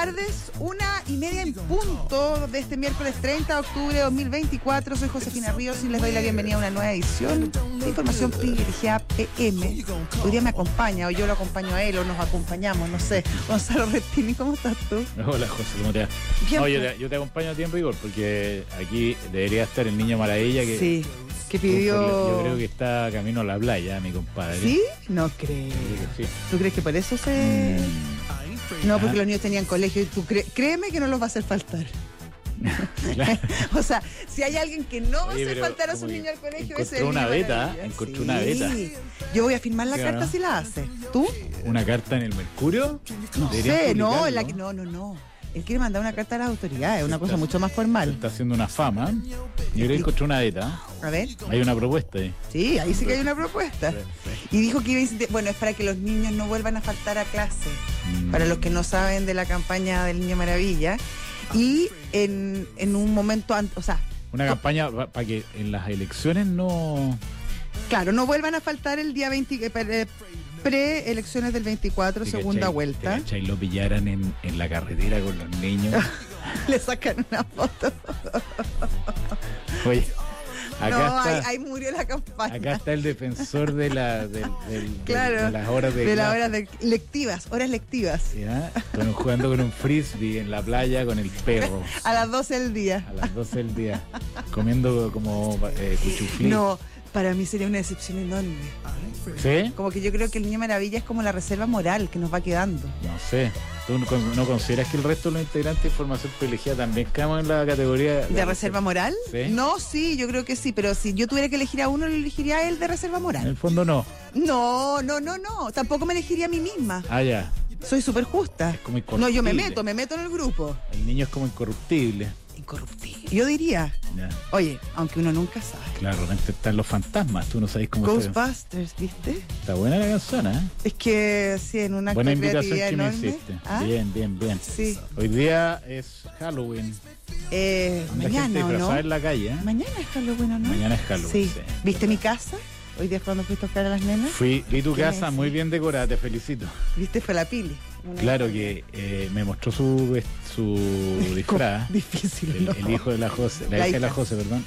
tardes, 1:30 en punto de este miércoles 30 de octubre de 2024. Soy Josefina Ríos y les doy la bienvenida a una nueva edición de Información Privilegiada PM. Hoy día me acompaña, o yo lo acompaño a él, o nos acompañamos, no sé. Gonzalo Rettini, ¿cómo estás tú? Hola, José, ¿cómo te va? No, yo te acompaño a ti en rigor, porque aquí debería estar el Niño Maravilla que... Sí. Que pidió... Yo creo que está camino a la playa, mi compadre. ¿Sí? No creo. Sí. ¿Tú crees que por eso se...? No, porque los niños tenían colegio y tú créeme que no los va a hacer faltar. Claro. O sea, si hay alguien que no va a hacer faltar a sus niños al colegio, es el Encontró una Niño beta, Maravilla. encontró Sí. una beta. Yo voy a firmar la Claro. carta si la hace. ¿Tú? ¿Una carta en el Mercurio? No Deberían sé, no, publicarlo. no. Él quiere mandar una carta a las autoridades, una cosa mucho más formal. Está haciendo una fama. Yo creo que encontró una beta. A ver. Hay una propuesta ahí. Sí, ahí sí que hay una propuesta. Sí. Y dijo que iba a incidir, bueno, es para que los niños no vuelvan a faltar a clase. Para los que no saben de la campaña del Niño Maravilla. Y en un momento antes, o sea... Una campaña para que en las elecciones no... Claro, no vuelvan a faltar el día 20, pre-elecciones del 24, segunda vuelta. Y lo pillaran en la carretera con los niños. Le sacan una foto. Oye, acá No, está... ahí murió la campaña. Acá está el defensor de las horas de las horas lectivas, horas lectivas. ¿Ya? Jugando con un frisbee en la playa con el perro. A las 12 del día. A las 12 del día. Comiendo como cuchuflí. No, para mí sería una decepción enorme. ¿Sí? Como que yo creo que el Niño Maravilla es como la reserva moral que nos va quedando. No sé. ¿Tú no consideras que el resto de los integrantes de Formación Privilegiada también quedamos en la categoría ¿De reserva moral? ¿Sí? No, sí, yo creo que sí, pero si yo tuviera que elegir a uno, lo elegiría a él de reserva En moral. el fondo no. No. Tampoco me elegiría a mí misma. Ah, ya. Soy súper justa. Es como No, yo me incorruptible. meto en el grupo. El niño es como incorruptible. Incorruptible. Yo diría, Ya. oye, aunque uno nunca sabe. Claro, de repente están los fantasmas. Tú no sabes cómo se... Ghostbusters, ¿viste? Está buena la canción, ¿eh? Es que sí, en una Buena invitación creatividad que me enorme. hiciste. ¿Ah? Bien. Sí. Hoy día es Halloween. La gente Mañana, ¿o no? disfrazada en la calle, ¿eh? Mañana es Halloween, ¿o no? Mañana es Halloween, Sí. sí. ¿Viste mi casa? Hoy día cuando fuiste a buscar a las nenas. Vi tu ¿Qué casa me muy decís? bien decorada, te felicito. ¿Viste? Fue la Pili. Claro que me mostró su disfraz. Difícil, ¿no? El hijo de la José, la hija de la José, perdón.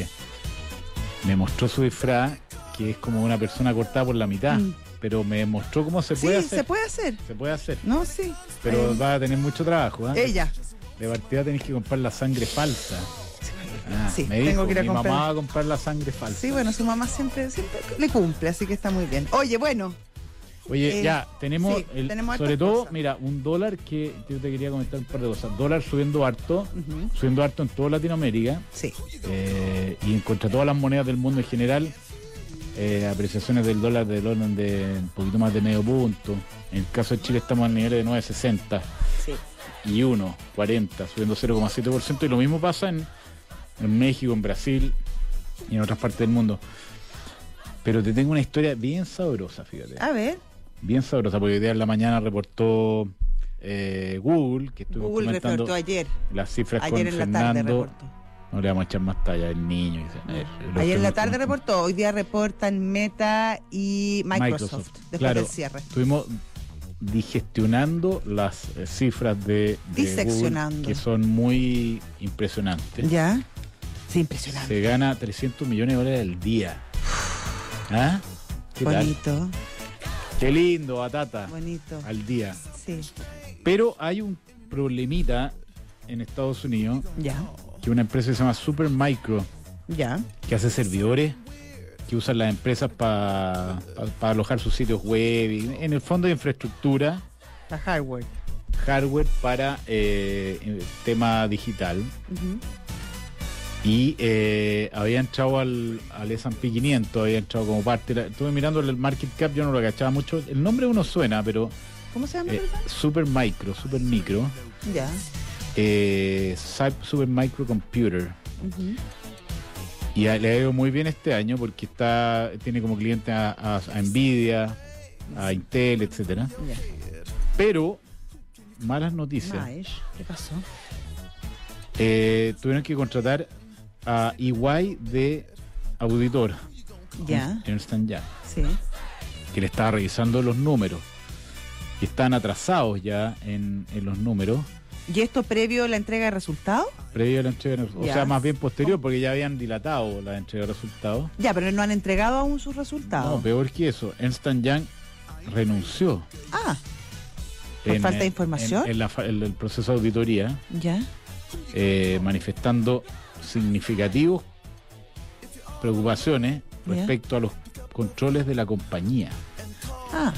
Me mostró su disfraz, que es como una persona cortada por la mitad. Pero me mostró cómo se puede hacer. se puede hacer. Se puede hacer. No, sí. Pero va a tener mucho trabajo, ¿eh? Ella. De partida tenés que comprar la sangre falsa. Sí, me dijo, tengo que ir a mi comprar. mamá va a comprar la sangre falsa. Sí, bueno, su mamá siempre le cumple, así que está muy bien. Oye, bueno. Oye, ya, tenemos, sí, tenemos sobre hartas todo, cosas. mira, un dólar que yo te quería comentar un par de cosas. Dólar subiendo harto en toda Latinoamérica. Sí. Y en contra todas las monedas del mundo en general. Apreciaciones del dólar de un poquito más de medio punto. En el caso de Chile estamos al nivel de 9.60 Sí. y 1.40, subiendo 0.7%. Y lo mismo pasa en México, en Brasil y en otras partes del mundo. Pero te tengo una historia bien sabrosa, fíjate. A ver. Bien sabrosa, porque hoy día en la mañana reportó Google, que estuvimos Google comentando reportó ayer. las cifras Ayer con en la tarde Fernando. reportó. No le vamos a echar más talla al niño. Ayer en la tarde reportó, hoy día reportan Meta y Microsoft después Claro, del cierre. Estuvimos digestionando las cifras de Diseccionando. Google, que son muy impresionantes. ¿Ya? Sí, impresionante. Se gana 300 millones de dólares al día. ¿Ah? ¿Qué Bonito, tal? Qué lindo, Batata. bonito. Al día. Sí. Pero hay un problemita en Estados Unidos, Ya, que una empresa que se llama Supermicro, ya. que hace servidores que usan las empresas para alojar sus sitios web, y en el fondo de infraestructura, La hardware. hardware para tema digital. Ujú. Y había entrado al S&P 500, había entrado como parte. Estuve mirando el market cap, yo no lo agachaba mucho. El nombre uno suena, pero ¿Cómo se llama, perdón? Supermicro, Ya. Supermicro Computer. Ujú. Y le ha ido muy bien este año porque tiene como cliente a Nvidia, a Intel, etcétera. Ya. Pero, malas noticias. Maesh, ¿qué pasó? Tuvieron que contratar a EY de auditor. Ya. Ernst & Young, Sí. que le estaba revisando los números. Y están atrasados ya en los números. ¿Y esto previo a la entrega de resultados? Previo a la entrega de resultados. O Ya. sea, más bien posterior, porque ya habían dilatado la entrega de resultados. Ya, pero no han entregado aún sus resultados. No, peor que eso. Ernst Young renunció. Ah, ¿por falta de información? En el proceso de auditoría, Ya. manifestando significativos preocupaciones Ya. respecto a los controles de la compañía. Ah,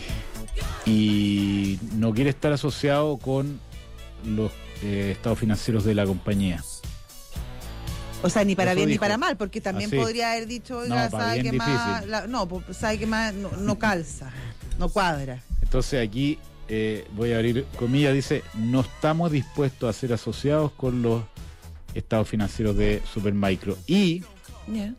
Y no quiere estar asociado con los estados financieros de la compañía. o sea, ni para Eso bien ni dijo. para mal, porque también Así. podría haber dicho, oiga, No, para sabe bien que más, difícil. sabe que más no calza, no cuadra. Entonces aquí voy a abrir comillas, dice, no estamos dispuestos a ser asociados con los estados financieros de Supermicro. Y Ya.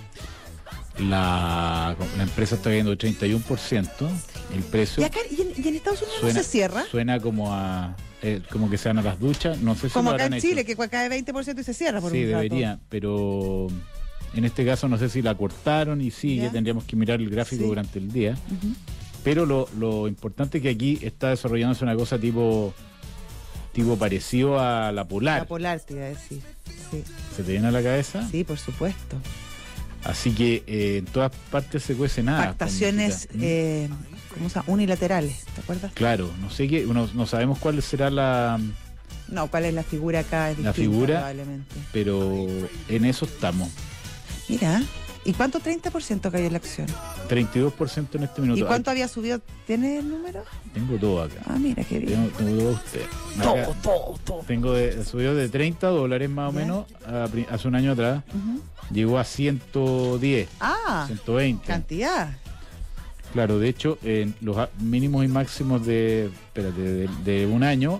la empresa está cayendo 31%, el precio ¿Y, acá, y en Estados Unidos no se cierra? suena como a como que se van a las duchas, no sé si Como lo acá habrán en hecho. Chile, que cae 20% y se cierra por Sí, un rato. debería, pero en este caso no sé si la cortaron y sí, Ya. ya tendríamos que mirar el gráfico Sí. durante el día. Ujú. Pero lo importante es que aquí está desarrollándose una cosa tipo parecido a la Polar. La Polar, te iba a decir. Sí, ¿Se te viene a la cabeza? sí, por supuesto. Así que en todas partes se cuece nada. Pactaciones, ¿cómo se llama? Unilaterales, ¿te acuerdas? Claro, no sé qué, no sabemos cuál será No, ¿cuál es la figura acá? Es La distinta, figura. probablemente. pero en eso estamos. Mira, ¿y cuánto 30% cayó la acción? 32% en este minuto. ¿Y cuánto había subido? ¿Tiene el número? Tengo todo acá. Ah, mira, qué bien. Tengo todo usted. Acá Todo. subió de $30 más o Ya. menos hace un año atrás. Ujú. Llegó a 110, Ah, 120. cantidad. Claro, de hecho, en los mínimos y máximos de un año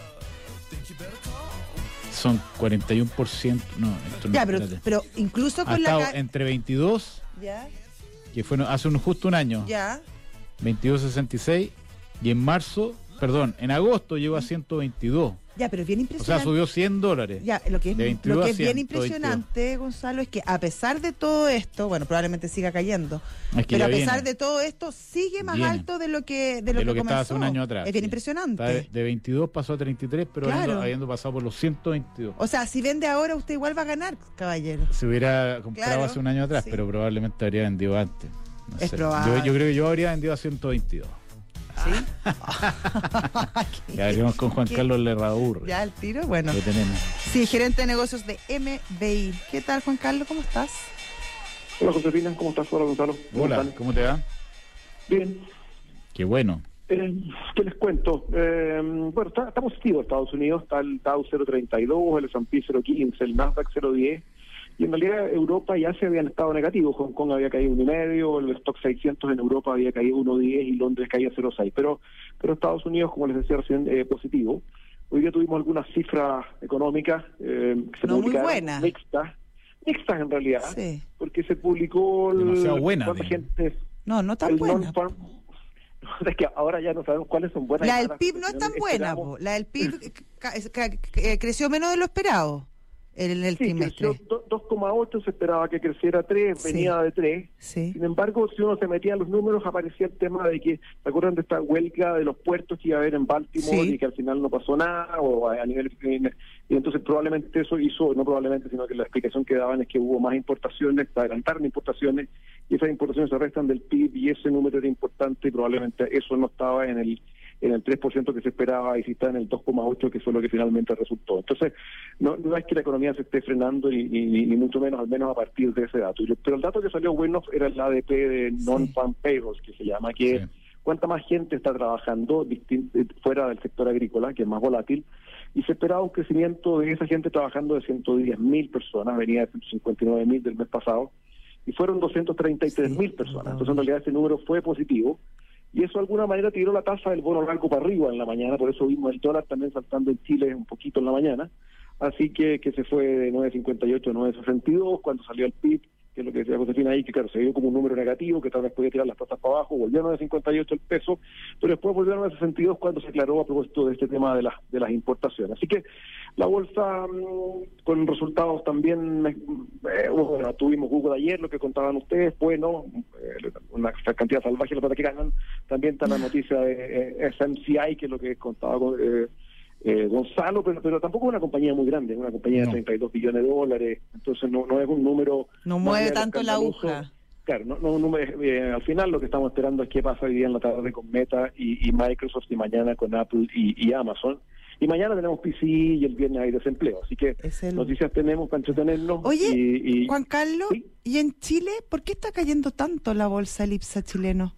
son 41%. No, esto no, Ya, pero, espérate. pero incluso Ha con estado la... entre 22, Ya, que fue hace justo un año, ya. 22.66, y en agosto llegó a 122. Ya, pero es bien O impresionante. sea, subió $100. Ya, lo que es, de 22 lo que a es bien 122. impresionante, Gonzalo, es que a pesar de todo esto, bueno, probablemente siga cayendo, Es que pero ya a pesar viene. de todo esto, sigue más Viene. alto de lo que de lo que comenzó. estaba hace un año atrás. Es bien sí. impresionante. Está de 22 pasó a 33, pero Claro. habiendo pasado por los 122. O sea, si vende ahora, usted igual va a ganar, caballero. Se hubiera comprado Claro, hace un año atrás, sí. pero probablemente habría vendido antes. No Es sé. probable. Yo creo que yo habría vendido a 122. ¿Sí? Ya veremos con Juan ¿Qué? Carlos Lerradur. Ya el tiro, bueno. Lo tenemos. Sí, gerente de negocios de MBI. ¿Qué tal, Juan Carlos? ¿Cómo estás? Hola Josefina, ¿cómo estás? Hola Gonzalo. ¿Cómo Hola, están? ¿cómo te va? Bien. Qué bueno. ¿Qué les cuento? Bueno, está positivo Estados Unidos, está el Dow 0.32, el S&P 0.15, el Nasdaq 0.10, y en realidad Europa y Asia habían estado negativos. Hong Kong había caído 1,5, el Stock 600 en Europa había caído 1,10 y Londres caía 0,6, pero Estados Unidos, como les decía recién, positivo. Hoy día tuvimos algunas cifras económicas que se No muy publicaron, buenas. mixtas en realidad, Sí. porque se publicó Demasiado buenas, cuánta digo. gente No tan el buena. non-farm. Es que ahora ya no sabemos cuáles son buenas. La y del malas, PIB no es porque tan buena, esperamos- po. La del PIB creció menos de lo esperado en el Sí, trimestre. creció 2,8, se esperaba que creciera 3, Sí. venía de 3. Sí. Sin embargo, si uno se metía en los números, aparecía el tema de que, ¿se acuerdan de esta huelga de los puertos que iba a haber en Baltimore Sí. y que al final no pasó nada? O a nivel. Y entonces, probablemente eso hizo, no probablemente, sino que la explicación que daban es que hubo más importaciones, se adelantaron importaciones, y esas importaciones se restan del PIB, y ese número era importante, y probablemente eso no estaba en el 3% que se esperaba, y si está en el 2,8%, que fue lo que finalmente resultó. Entonces, no es que la economía se esté frenando, ni mucho menos, al menos a partir de ese dato. Pero el dato que salió bueno era el ADP de Non-Farm Payrolls, que se llama, que es Sí. cuánta más gente está trabajando fuera del sector agrícola, que es más volátil, y se esperaba un crecimiento de esa gente trabajando de 110.000 personas, venía de 159.000 del mes pasado, y fueron 233.000 personas. Entonces, en realidad, ese número fue positivo, y eso de alguna manera tiró la tasa del bono largo para arriba en la mañana, por eso vimos el dólar también saltando en Chile un poquito en la mañana, así que se fue de 9.58 a 9.62 cuando salió el PIB, que es lo que decía Josefina ahí, que claro, se vio como un número negativo, que tal vez podía tirar las tasas para abajo, volvió a 9.58 el peso, pero después volvió a 9.62 cuando se aclaró a propósito de este tema de las importaciones. Así que la bolsa con resultados también, bueno, tuvimos Google ayer, lo que contaban ustedes, bueno, una cantidad salvaje de la plata que ganan, también está la noticia de SMCI, que es lo que contaba Gonzalo, pero tampoco es una compañía muy grande, es una compañía de 32 billones de dólares, entonces no es un número... No mueve tanto la aguja. Claro, al final lo que estamos esperando es qué pasa hoy día en la tarde con Meta y Microsoft, y mañana con Apple y Amazon. Y mañana tenemos PC y el viernes hay desempleo, así que noticias tenemos para entretenernos. Oye, Juan Carlos, ¿sí? ¿Y en Chile por qué está cayendo tanto la bolsa, el IPSA chileno?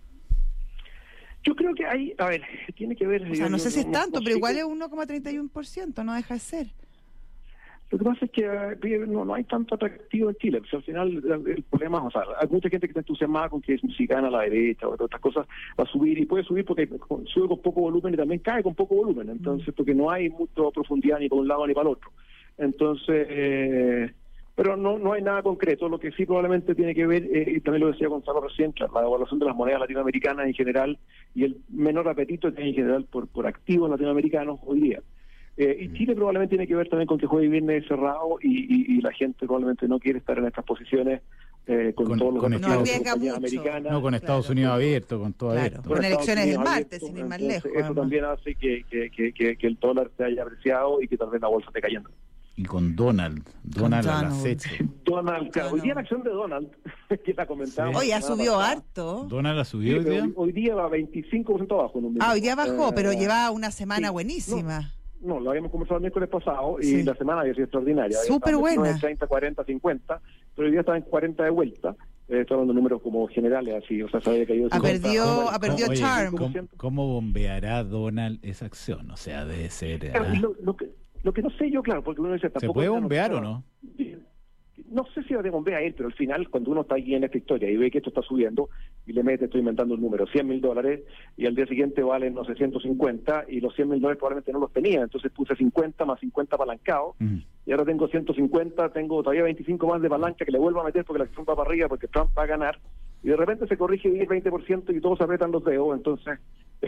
Yo creo que tiene que ver... O sea, no sé si es tanto, pero igual es 1,31%, no deja de ser. Lo que pasa es que no hay tanto atractivo en Chile. Pues al final el problema, o sea, hay mucha gente que está entusiasmada con que si gana la derecha o otras cosas va a subir, y puede subir porque sube con poco volumen y también cae con poco volumen. Entonces, porque no hay mucha profundidad ni para un lado ni para el otro. Entonces, pero no hay nada concreto. Lo que sí probablemente tiene que ver, y también lo decía Gonzalo recién, la devaluación de las monedas latinoamericanas en general y el menor apetito que hay en general por activos latinoamericanos hoy día. Y Chile probablemente tiene que ver también con que jueves y viernes cerrado y la gente probablemente no quiere estar en estas posiciones con todos los compañías americanas. No, con Estados Unidos abierto, con todo abierto. Con elecciones el martes, sin ir más lejos. Eso también hace que el dólar se haya apreciado y que tal vez la bolsa esté cayendo. Y con Donald a la acecha. Hoy día la acción de Donald, que la comentaba. Sí. Hoy ha subido harto. ¿Donald ha subido hoy día? Hoy día va 25% abajo. Hoy día bajó, pero lleva una semana buenísima. No, lo habíamos conversado el miércoles pasado y la semana había sido extraordinaria. Súper buena. 30, 40, 50, pero hoy día está en 40 de vuelta. Estoy hablando de números como generales, así, o sea, se había caído. Perdió Charm. ¿Cómo bombeará Donald esa acción? O sea, debe ser... Lo que no sé yo, claro, porque uno dice... ¿Se puede bombear o no? No sé si va a bombear él, pero al final, cuando uno está aquí en esta historia y ve que esto está subiendo, y le mete, estoy inventando un número, $100,000, y al día siguiente valen, no sé, 150, y los $100,000 probablemente no los tenía, entonces puse 50 más 50 apalancado, y ahora tengo 150, tengo todavía 25 más de palanca que le vuelvo a meter porque la acción va para arriba, porque Trump va a ganar, y de repente se corrige 10-20% y todos apretan los dedos. Entonces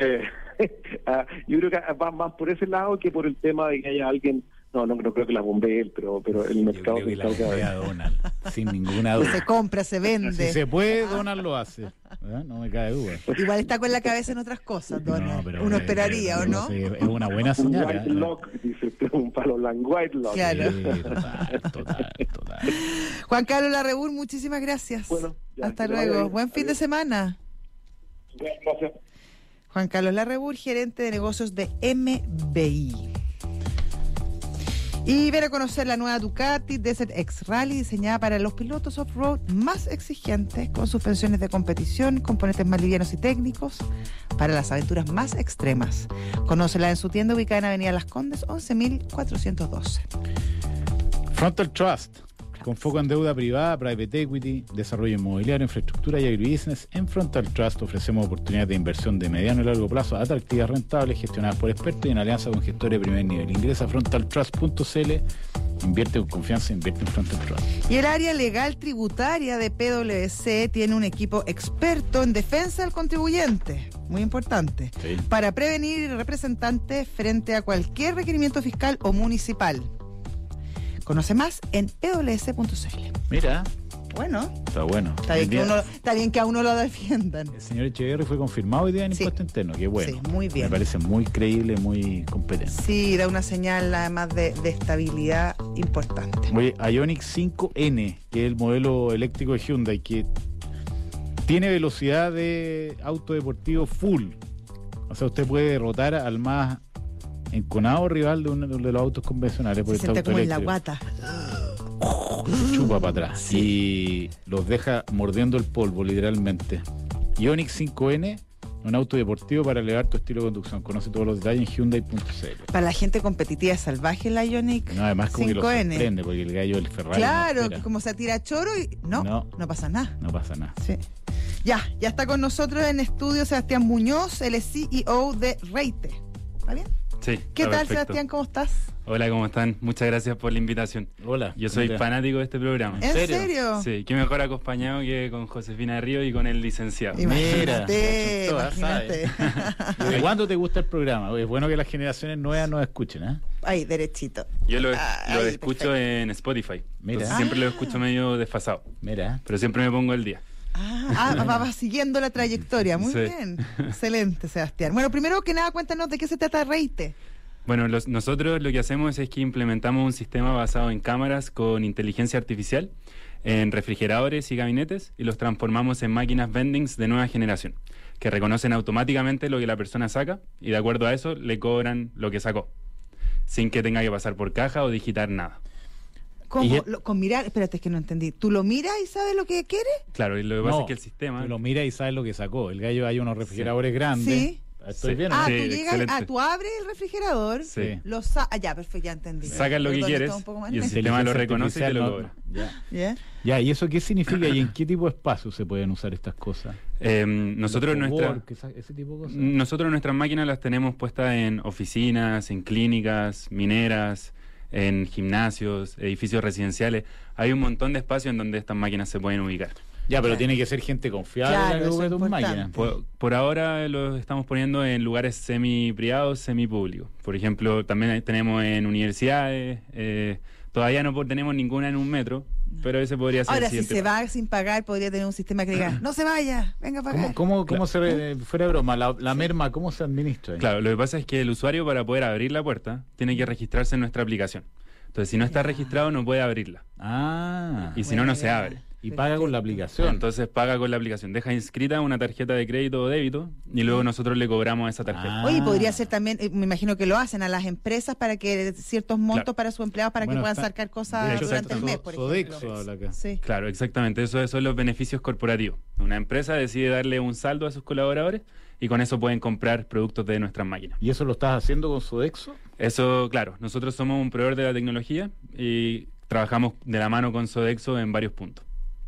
yo creo que va más por ese lado que por el tema de que haya alguien. No creo que la bombee él, pero el mercado... Yo creo que la bombea Donald, sin ninguna duda. Se compra, se vende. Si se puede, Donald lo hace. ¿Verdad? No me cae duda. Igual está con la cabeza en otras cosas, Donald. Pero uno esperaría, ¿o no? Sí, es una buena señal. White lock, dice un palo white lock. Claro. Sí, total. Juan Carlos Larrebur, muchísimas gracias. Bueno, hasta luego. Buen fin de semana. Gracias. Juan Carlos Larrebur, gerente de negocios de MBI. Y ven a conocer la nueva Ducati Desert X Rally, diseñada para los pilotos off-road más exigentes, con suspensiones de competición, componentes más livianos y técnicos, para las aventuras más extremas. Conócela en su tienda ubicada en Avenida Las Condes, 11.412. Frontal Trust, con foco en deuda privada, private equity, desarrollo inmobiliario, infraestructura y agribusiness. En Frontal Trust ofrecemos oportunidades de inversión de mediano y largo plazo, atractivas, rentables, gestionadas por expertos y en alianza con gestores de primer nivel. Ingresa a frontaltrust.cl, invierte con confianza, invierte en Frontal Trust. Y el área legal tributaria de PwC tiene un equipo experto en defensa del contribuyente, muy importante, para prevenir representantes frente a cualquier requerimiento fiscal o municipal. Conoce más en pws.cl. Mira. Bueno. Está bueno. Está bien que a uno lo defiendan. El señor Echeverri fue confirmado hoy día en impuesto interno. Qué bueno. Sí, muy bien. Me parece muy creíble, muy competente. Sí, da una señal además de estabilidad importante. Oye, Ioniq 5N, que es el modelo eléctrico de Hyundai, que tiene velocidad de auto deportivo full. O sea, usted puede derrotar al más enconado rival de uno de los autos convencionales. Se siente como en la guata. Chupa para atrás. Sí. Y los deja mordiendo el polvo, literalmente. Ioniq 5N, un auto deportivo para elevar tu estilo de conducción. Conoce todos los detalles en Hyundai.cl. Para la gente competitiva salvaje, la Ioniq 5N. No, además como que lo sorprende, porque el gallo del Ferrari. Claro, que como se tira choro y no pasa nada. No pasa nada. Sí. Ya está con nosotros en estudio Sebastián Muñoz, él es CEO de Reite. ¿Está bien? Sí. ¿Qué tal, perfecto. Sebastián? ¿Cómo estás? Hola, ¿cómo están? Muchas gracias por la invitación. Hola. Yo soy fanático de este programa. ¿En serio? Sí, qué mejor acompañado que con Josefina de Río y con el licenciado. Imagínate. ¿De cuándo te gusta el programa? Es bueno que las generaciones nuevas nos escuchen, ¿eh? Ahí, derechito. Yo lo escucho en Spotify. Mira. Entonces, siempre lo escucho medio desfasado. Mira. Pero siempre me pongo al día. Va siguiendo la trayectoria. Muy bien. Excelente, Sebastián. Bueno, primero que nada, cuéntanos de qué se trata Reite. Bueno, nosotros lo que hacemos es que implementamos un sistema basado en cámaras con inteligencia artificial en refrigeradores y gabinetes y los transformamos en máquinas vendings de nueva generación, que reconocen automáticamente lo que la persona saca y de acuerdo a eso le cobran lo que sacó, sin que tenga que pasar por caja o digitar nada. ¿Cómo? Con mirar, espérate, es que no entendí. ¿Tú lo miras y sabes lo que quiere? Claro, y lo que pasa es que el sistema... Tú lo mira y sabes lo que sacó. El gallo hay unos refrigeradores grandes. Sí. ¿Estoy bien? Ah, Sí, tú llegas, excelente. tú abres el refrigerador, Sí. ya, perfecto, ya entendí. Sacas lo que Perdón, quieres estaba un poco mal. y el sistema lo reconoce y te lo cobra. ¿Ya? Ya, ¿y eso qué significa y en qué tipo de espacio se pueden usar estas cosas? Nosotros Ese tipo de cosas. nuestras máquinas las tenemos puestas en oficinas, en clínicas, mineras, en gimnasios, edificios residenciales. Hay un montón de espacios en donde estas máquinas se pueden ubicar. Ya, pero Claro. tiene que ser gente confiable Claro, en la que eso ocupe es tus importante. máquinas. Por ahora los estamos poniendo en lugares semi-privados, semi-públicos. Por ejemplo, también tenemos en universidades. Todavía no tenemos ninguna en un metro, pero ese podría ser Ahora, el si siguiente se paso. va sin pagar, podría tener un sistema que diga, no se vaya, venga a pagar. ¿Cómo Claro. fuera de broma, la merma, cómo se administra? Claro, lo que pasa es que el usuario para poder abrir la puerta tiene que registrarse en nuestra aplicación. Entonces, si no está Ya. registrado, no puede abrirla. Ah, Y si no, no se abre. y paga con la aplicación. Entonces paga con la aplicación. Deja inscrita una tarjeta de crédito o débito y luego nosotros le cobramos esa tarjeta. Ah. Oye, podría ser también, me imagino que lo hacen a las empresas para que ciertos montos Claro. para sus empleados para Bueno, que puedan está- sacar de cosas hecho, durante el mes, por Sodexo ejemplo. habla acá. Sí. Claro, exactamente. Esos son los beneficios corporativos. Una empresa decide darle un saldo a sus colaboradores y con eso pueden comprar productos de nuestras máquinas. ¿Y eso lo estás haciendo con Sodexo? Eso, claro, nosotros somos un proveedor de la tecnología y trabajamos de la mano con Sodexo en varios puntos.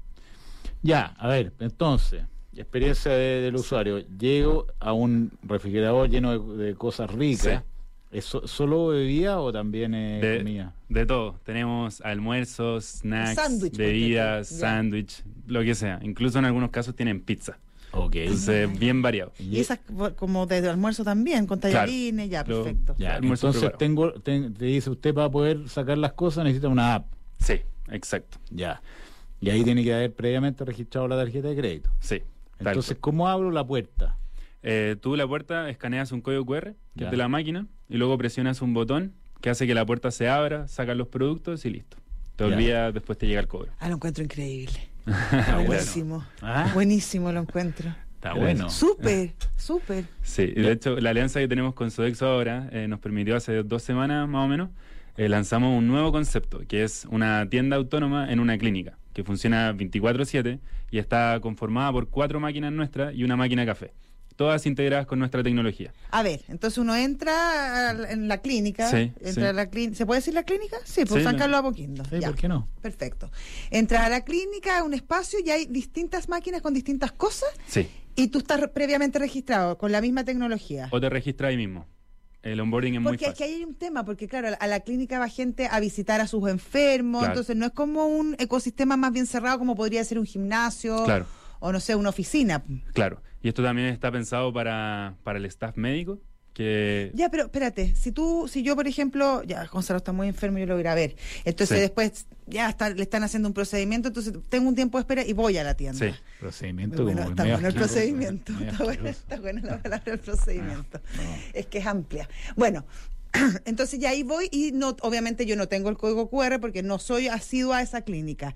Ya, a ver, entonces, experiencia del usuario. Llego a un refrigerador lleno de cosas ricas. Sí. ¿Es solo bebida o también comida? De todo. Tenemos almuerzos, snacks, Sándwich, por bebidas, ejemplo. Ya. sándwich, lo que sea. Incluso en algunos casos tienen pizza. Ok. Entonces, bien variado. Y esas como de almuerzo también, con tallarines, ya, Lo- perfecto. Ya, almuerzo entonces preparado. te dice usted para poder sacar las cosas necesita una app. Sí, exacto. Ya. Y ahí tiene que haber previamente registrado la tarjeta de crédito. Sí. tal Entonces, cual. ¿cómo abro la puerta? Tú la puerta escaneas un código QR Ya. desde la máquina y luego presionas un botón que hace que la puerta se abra, sacas los productos y listo. Te Ya. olvidas, después te llega el cobro. Ah, lo encuentro increíble. bueno. Buenísimo. Ah. Buenísimo lo encuentro. Está bueno. Súper, súper. Sí, y de hecho la alianza que tenemos con Sodexo ahora nos permitió hace 2 semanas más o menos, lanzamos un nuevo concepto, que es una tienda autónoma en una clínica, que funciona 24/7 y está conformada por 4 máquinas nuestras y una máquina café, todas integradas con nuestra tecnología. A ver, entonces uno entra en la clínica. Sí, entra sí. a la ¿Se puede decir la clínica? Sí, por Sí, San no. Carlos Apoquindo. Sí, Ya. ¿por qué no? Perfecto. Entras a la clínica, a un espacio y hay distintas máquinas con distintas cosas Sí, y tú estás previamente registrado con la misma tecnología. o te registras ahí mismo. El onboarding es muy Porque aquí fácil. hay un tema, porque claro, a la clínica va gente a visitar a sus enfermos, Claro. entonces no es como un ecosistema más bien cerrado como podría ser un gimnasio Claro. o no sé, una oficina. Claro, y esto también está pensado para el staff médico, que... Ya, pero espérate, si yo por ejemplo, ya Gonzalo está muy enfermo, yo lo voy a ir a ver, entonces Sí. después ya le están haciendo un procedimiento, entonces tengo un tiempo de espera y voy a la tienda. Sí. Procedimiento Muy bueno, como está medio bueno el asqueroso, procedimiento, medio está buena, asqueroso. está buena la palabra del procedimiento. No. Es que es amplia. Bueno, entonces ya ahí voy y no, obviamente yo no tengo el código QR porque no soy asidua a esa clínica.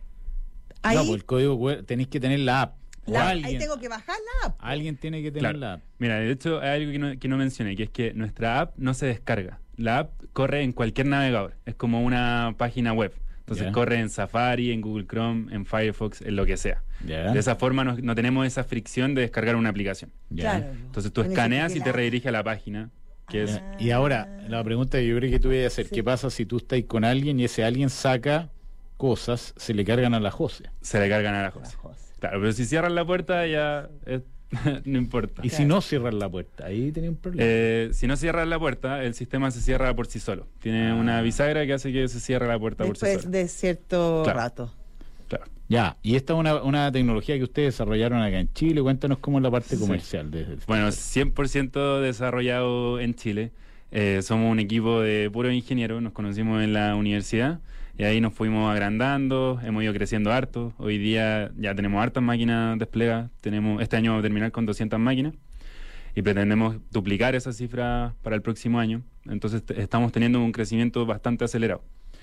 Ahí, No, pues el código QR, tenéis que tener la app. O ahí alguien, tengo que bajar la app. alguien tiene que tener Claro. la app. Mira, de hecho hay algo que no mencioné, que es que nuestra app no se descarga. La app corre en cualquier navegador. Es como una página web. Entonces Ya. corre en Safari, en Google Chrome, en Firefox, en lo que sea. Ya. De esa forma no tenemos esa fricción de descargar una aplicación. Ya. Claro. Entonces tú Con ese escaneas y te teclado. redirige a la página, que es... Ah. Y ahora, la pregunta que yo creo que tú ibas a hacer, Sí. ¿qué pasa si tú estás con alguien y ese alguien saca cosas, se le cargan a la Jose? Se le cargan a la Jose. Claro, pero si cierran la puerta ya no importa. Y si no cierran la puerta, ahí tenía un problema. Si no cierras la puerta, el sistema se cierra por sí solo. Tiene una bisagra que hace que se cierre la puerta por sí Después sola. de cierto Claro. rato. Claro. Ya, y esta es una tecnología que ustedes desarrollaron acá en Chile. Cuéntanos cómo es la parte comercial. Bueno, 100% desarrollado en Chile. Somos un equipo de puros ingenieros, nos conocimos en la universidad y ahí nos fuimos agrandando, hemos ido creciendo harto. Hoy día ya tenemos hartas máquinas desplegadas, este año vamos a terminar con 200 máquinas y pretendemos duplicar esa cifra para el próximo año. Entonces estamos teniendo un crecimiento bastante acelerado.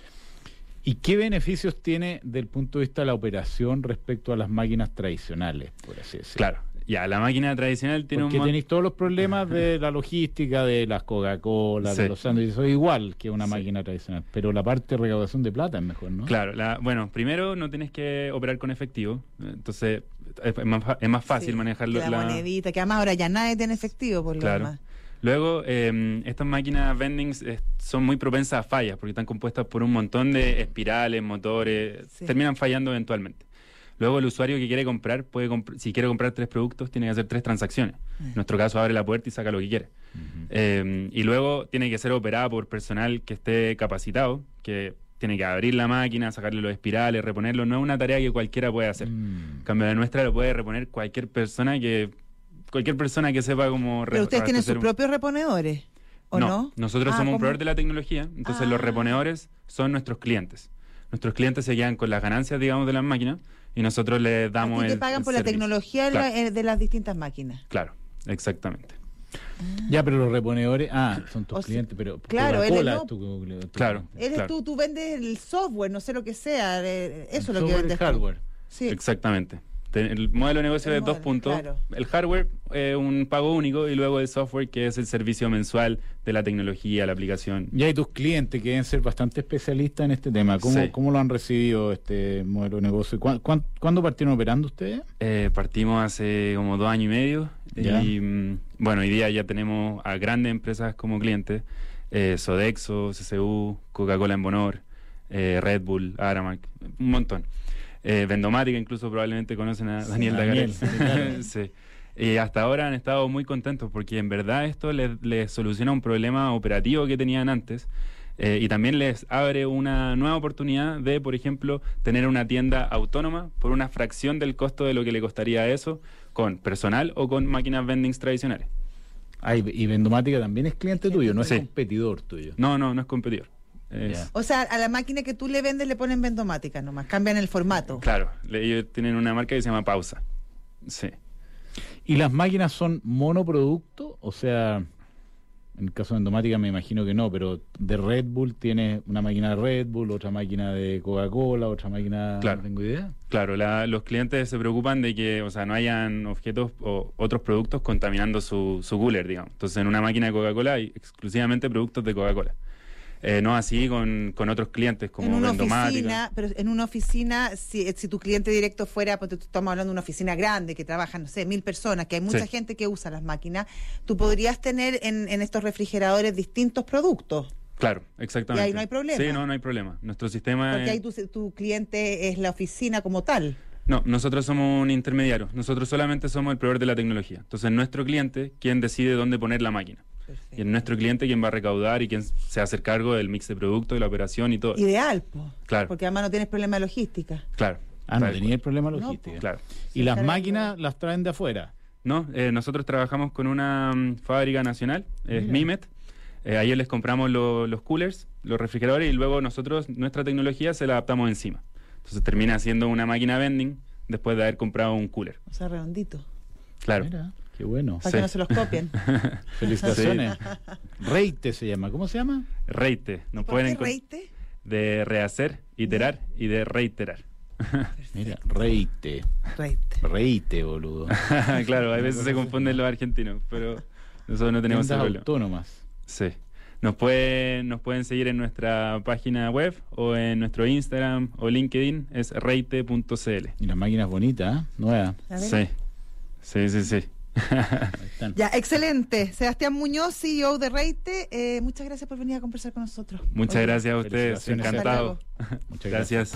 ¿Y qué beneficios tiene del punto de vista de la operación respecto a las máquinas tradicionales, por así decirlo? Claro, ya la máquina tradicional tiene Porque tenéis todos los problemas de la logística, de las Coca-Cola, Sí. de los sándwiches, eso es igual que una Sí. máquina tradicional, pero la parte de recaudación de plata es mejor, ¿no? Claro, bueno, primero no tienes que operar con efectivo, entonces es más fácil Sí, manejarlo. que la monedita, que además ahora ya nadie tiene efectivo, por lo Claro. demás. Luego, estas máquinas vendings son muy propensas a fallas porque están compuestas por un montón de espirales, motores, Sí. terminan fallando eventualmente. Luego, el usuario que quiere comprar, si quiere comprar 3 productos, tiene que hacer 3 transacciones. En nuestro caso, abre la puerta y saca lo que quiere. Y luego, tiene que ser operada por personal que esté capacitado, que tiene que abrir la máquina, sacarle los espirales, reponerlo. No es una tarea que cualquiera puede hacer. En cambio, la nuestra lo puede reponer cualquier persona que sepa cómo Pero ustedes tienen sus reabastecer propios reponedores, ¿o no? Nosotros somos un ¿cómo? proveedor de la tecnología, entonces los reponedores son nuestros clientes. Nuestros clientes se quedan con las ganancias, digamos, de las máquinas y nosotros les damos ¿A ti te el pagan por la servicio. tecnología Claro. de las distintas máquinas? Claro, exactamente. Ya, pero los reponedores, son tus O sea, clientes, pero claro, él Coca-Cola no- es tu Claro. Eres claro. tú vendes el software, no sé lo que sea, eso es lo que software y vendes tú. hardware. Sí. Exactamente. El modelo de negocio El es 2 modelo, puntos. claro. El hardware, un pago único, y luego el software, que es el servicio mensual de la tecnología, la aplicación. Ya hay tus clientes que deben ser bastante especialistas en este tema. Sí. ¿Cómo lo han recibido este modelo de negocio? ¿Cuándo partieron operando ustedes? Partimos hace como 2 años y medio Ya. y bueno, hoy día ya tenemos a grandes empresas como clientes, Sodexo, CCU, Coca-Cola en Bonor, Red Bull, Aramark, un montón. Vendomática, incluso probablemente conocen a Daniel Daniel, Dagarel. sí, claro. Sí. Y hasta ahora han estado muy contentos porque en verdad esto les soluciona un problema operativo que tenían antes. Y también les abre una nueva oportunidad de, por ejemplo, tener una tienda autónoma por una fracción del costo de lo que le costaría eso con personal o con máquinas vendings tradicionales. Y Vendomática también es cliente tuyo, no es Sí. competidor tuyo. No es competidor. Ya. O sea, a la máquina que tú le vendes le ponen vendomática nomás, cambian el formato. Claro, ellos tienen una marca que se llama Pausa. Sí. ¿Y las máquinas son monoproducto? O sea, en el caso de Vendomática me imagino que no, pero de Red Bull tiene una máquina de Red Bull, otra máquina de Coca-Cola, otra máquina... Claro. No tengo idea. Claro, los clientes se preocupan de que, o sea, no hayan objetos o otros productos contaminando su cooler, digamos. Entonces, en una máquina de Coca-Cola hay exclusivamente productos de Coca-Cola. No así con otros clientes como En una Vendomática. oficina, pero en una oficina, si tu cliente directo fuera, pues estamos hablando de una oficina grande que trabajan, no sé, 1000 personas, que hay mucha Sí. gente que usa las máquinas, tú podrías tener en estos refrigeradores distintos productos. Claro, exactamente. Y ahí no hay problema. Sí, no hay problema. Nuestro sistema Porque es- ahí tu cliente es la oficina como tal. No, nosotros somos un intermediario. Nosotros solamente somos el proveedor de la tecnología. Entonces, nuestro cliente quien decide dónde poner la máquina. Perfecto. Y es nuestro cliente quien va a recaudar y quien se hace cargo del mix de productos, de la operación y todo. Ideal, pues. Claro. Porque además no tienes problema de logística. Claro. No Tal tenía el problema No, logístico. Claro. Y las Caramba. máquinas las traen de afuera. No, nosotros trabajamos con una fábrica nacional, es Mira. Mimet. A ellos les compramos los coolers, los refrigeradores, y luego nosotros, nuestra tecnología, se la adaptamos encima. Entonces termina siendo una máquina vending después de haber comprado un cooler. O sea, redondito. Claro. Mira, qué bueno. Para Sí. que no se los copien. Felicitaciones. Reite se llama. ¿Cómo se llama? Reite. Nos ¿Por pueden qué reite? de rehacer, iterar y de reiterar. Mira, Reite. Reite. Reite, boludo. Claro, a veces se confunden los argentinos, pero nosotros no tenemos ese Tiendas problema. autónomas. Sí. Nos pueden seguir en nuestra página web o en nuestro Instagram o LinkedIn, es reite.cl. Y las máquinas bonitas, ¿eh? Nuevas. A ver. Sí. Ahí están. Ya, excelente. Sebastián Muñoz, CEO de Reite, muchas gracias por venir a conversar con nosotros. Muchas Oye, gracias a ustedes, Felicitaciones. encantado. Muchas Gracias.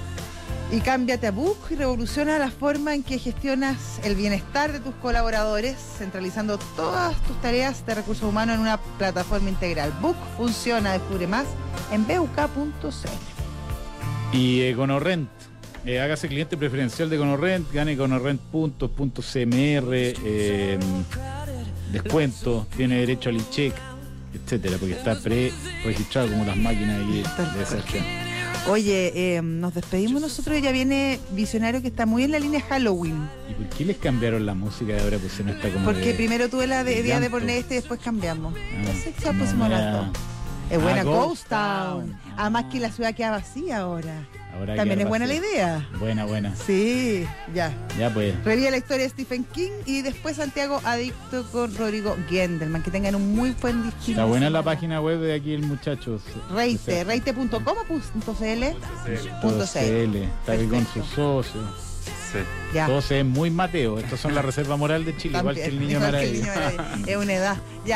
Y cámbiate a Book y revoluciona la forma en que gestionas el bienestar de tus colaboradores, centralizando todas tus tareas de recursos humanos en una plataforma integral. Book funciona, descubre más en buk.cl. Y Econorrent. Hágase cliente preferencial de Econorrent, gane Econorrent puntos.cmr, descuento, tiene derecho al e-check, etcétera, porque está pre-registrado como las máquinas aquí de Sebastián. Oye, nos despedimos nosotros y ya viene Visionario, que está muy en la línea Halloween. ¿Y por qué les cambiaron la música de ahora? Pusieron esta como Porque de- primero tuve la de idea de llanto. poner este y después cambiamos. Entonces ya no, pusimos las mira. dos. Es buena Ghost Ghost Town. Town. Además que la ciudad queda vacía ahora. Ahora También queda es buena la vacío. idea. Buena. Sí, ya. Ya pues. Revive la historia de Stephen King y después Santiago Adicto con Rodrigo Gendelman. Que tengan un muy buen destino. Está buena la página web de aquí el muchacho. Reite, reite.com.cl. Está aquí con sus socios. Sí. Ya. Todo se ve muy Mateo. Estos son la reserva moral de Chile, igual que el niño Igual que el maravilla. Niño Maravilla. Es una edad. Ya.